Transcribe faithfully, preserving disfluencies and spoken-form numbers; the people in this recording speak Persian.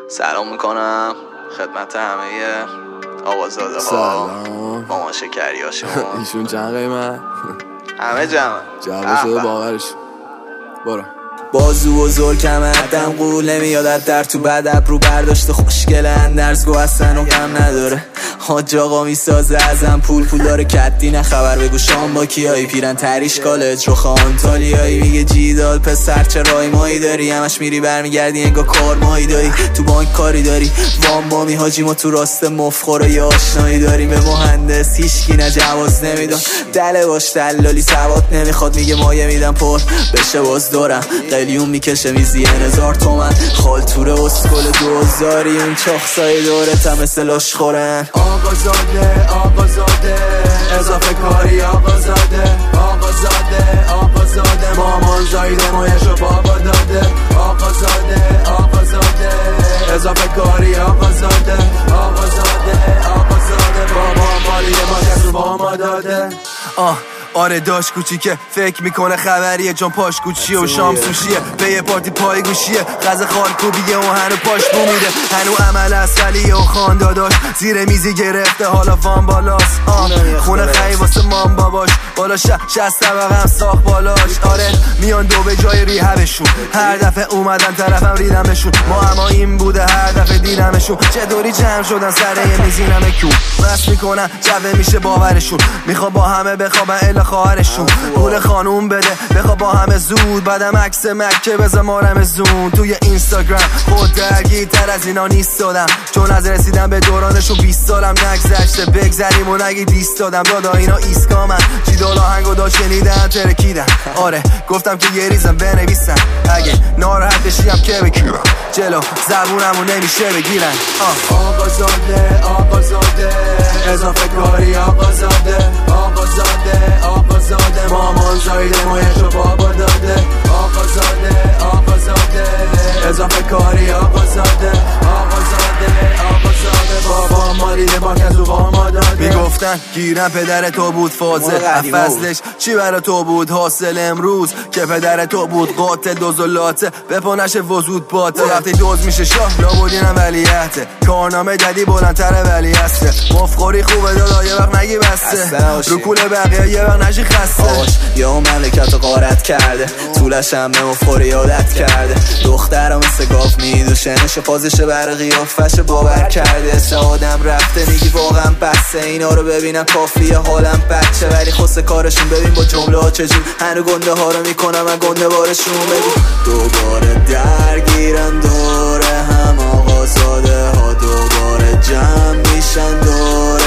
سلام میکنم خدمت همه آقازاده ها، مامان شکری هاشون. ایشون چند قیمت؟ همه جمع جمع شده باورش. برو بازو و زل کمردم قول نمیاد از در تو بدب رو برداشته خوشگل اندرز گو هستن و غم نداره. حاج آقا میسازه ازم پول پول داره کدی نه خبر بگو شام با کیایی پیرن تریش کالج رو خانتالیایی میگه جیدال پسر چه رای مایی داری همش میری برمیگردی انگا کار مایی داری تو بانک کاری داری وام بامی حاجی ما تو راست مفخوره یا آشنایی داریم به مهندس هیچکی نه جواز نمیدن دله باش دلالی سواد نمیخواد میگه مایه میدم پر بشه باز دارم قلیون میکشه میزی هزار تومن خالتوره اسکل دوزاری اون چاخسای دورت هم مثل لاش خورن. آقازاده آقازاده اضافه کاری آقازاده آقازاده آقازاده مامان زایده مایشو بابا داده آقازاده آقازاده اضافه کاری آقازاده آقازاده آقازاده بابا مالیه ما کسو با ما داده. آه آره داشت کوچیکه فکر میکنه خبریه جان پاش کوچیه و شام سوشیه به یه پارتی پای گوشیه غذا خالکوبیه و هنو پاش بو میده هنو عمل اصلیه و خان داداش زیر میزی گرفته حالا وان بالاست. آه خونه خیلی واسه مام باباش بالا ش شست طبقه هم ساخت بالاش. آره میان دو به جای ریهبشون هر دفعه اومدن طرفم ریدمشون ما اما این بوده هر دفعه دیدمشون چطوری جمع شدن سر یه میزینم کیو بس میکنن جوه میشه باورشون میخوا با همه بخوابن الا خواهرشون پول خانوم بده بخوا با همه زود بعدم عکس مکه بذار مارم زون توی اینستاگرام خود درگیر تر از اینا نیست دادم چون از رسیدم به دورانشون بیست سالم نگذشته بگذریم و نگی دیست دادم دادا اینا ایسکامن جیدال آهنگو دا شنیدم ترکیدم. آره گفتم که یه ریزم بنویسم اگه ناراحت بشیم که بگیرم جلو زبونمو نمیشه بگیرن. آقازاده آقازاده اضافه کاری آقازاده آقازاده آقازاده مامان زایده مایشو بابا داده آقازاده آقازاده اضافه کاری آقازاده آقازاده آقازاده بابا مالیده با کسو با ما داده. میگفتن گیرم پدر تو بود فازه فصلش چی برا تو بود حاصل امروز که پدر تو بود قاتل دوزولاته به پانش وزود باته وقتی دوز میشه شاه لابودینم ولیعته کارنامه جدی بلندتر ولی هسته مفخوری خوبه دادا یه وقت نگی بسته رو کول بقیه یه وقت نشی خسته یا اون مملکت رو غارت کرده طولش هم به مفخوری عادت کرده دخترم مثل گاف میدوشه نشه فازشه بر قیافش باور کرده اسه آدم رفته میگی واقعا بسته اینا رو ببینم کافیه حالم بچه ولی خسته کارشون ببین با جمله ها چجور هنو گنده ها رو میکنم من گنده بارشون بگو دوباره درگیرن دوره هم آقازاده ها دوباره جمع میشن دوره